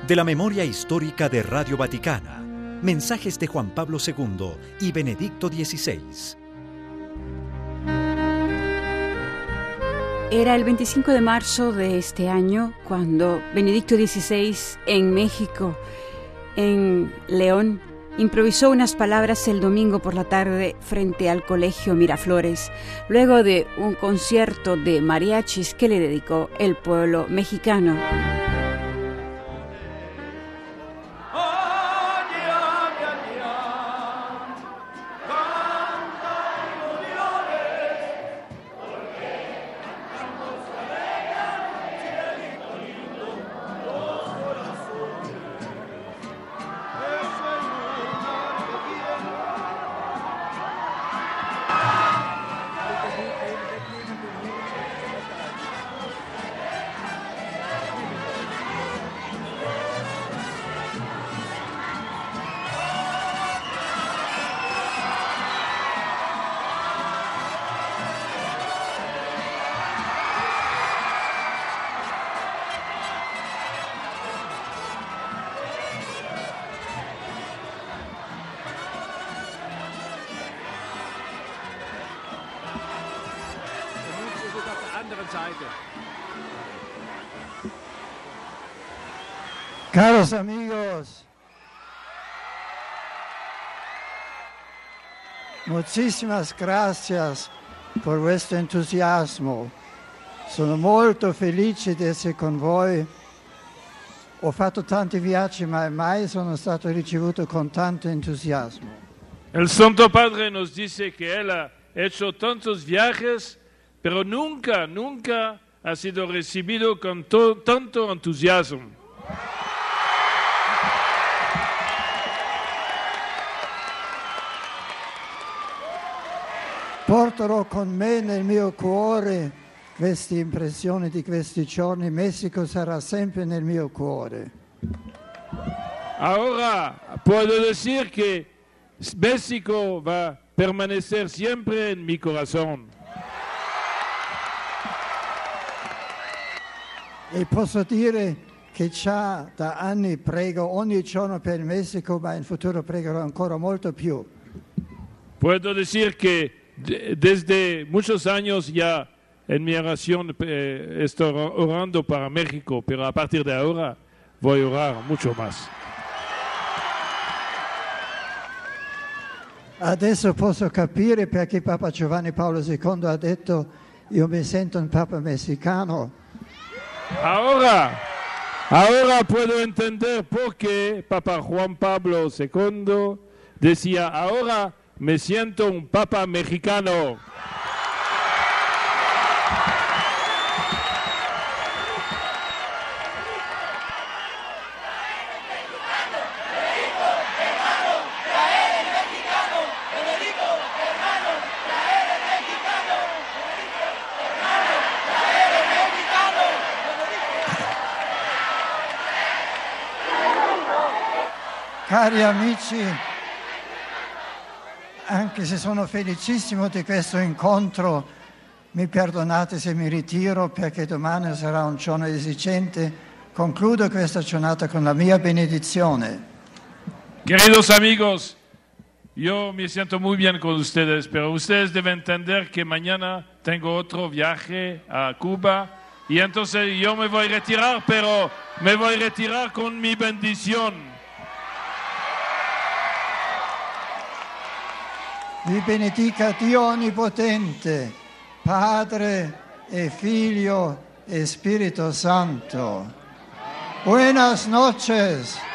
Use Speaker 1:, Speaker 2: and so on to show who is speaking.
Speaker 1: de la memoria histórica de Radio Vaticana. Mensajes de Juan Pablo II y Benedicto XVI.
Speaker 2: Era el 25 de marzo de este año cuando Benedicto XVI en México, en León, improvisó unas palabras el domingo por la tarde frente al Colegio Miraflores, luego de un concierto de mariachis que le dedicó el pueblo mexicano.
Speaker 3: Caros amigos, muchísimas gracias por vostro entusiasmo. Sono molto felice di essere con voi. Ho fatto tanti viaggi, ma mai sono stato ricevuto con tanto entusiasmo.
Speaker 4: El Santo Padre nos dice que él ha hecho tantos viajes, pero nunca ha sido recibido con tanto entusiasmo.
Speaker 3: Porterò con me nel mio cuore queste impressioni di questi giorni. Messico sarà sempre nel mio cuore.
Speaker 4: Ahora puedo decir que México va a permanecer siempre en mi corazón.
Speaker 3: E posso dire che già da anni prego ogni giorno per il Messico, ma in futuro pregherò ancora molto più.
Speaker 4: Puedo decir que desde muchos años ya en mi oración estoy orando para México, pero a partir de ahora voy a orar mucho más.
Speaker 3: Adesso posso capire perché Papa Giovanni Paolo II ha detto io mi sento un Papa messicano.
Speaker 4: Ahora puedo entender por qué Papa Juan Pablo II decía, ahora me siento un Papa mexicano.
Speaker 3: Cari amici, anche se sono felicissimo di questo incontro, mi perdonate se mi ritiro perché domani sarà un giorno esigente. Concludo questa giornata con la mia benedizione.
Speaker 4: Queridos amigos, yo me siento muy bien con ustedes, pero ustedes deben entender que mañana tengo otro viaje a Cuba y entonces yo me voy a retirar, pero me voy a retirar con mi bendición.
Speaker 3: Vi benedica Dio Onnipotente, Padre e Figlio e Spirito Santo. Buenas noches.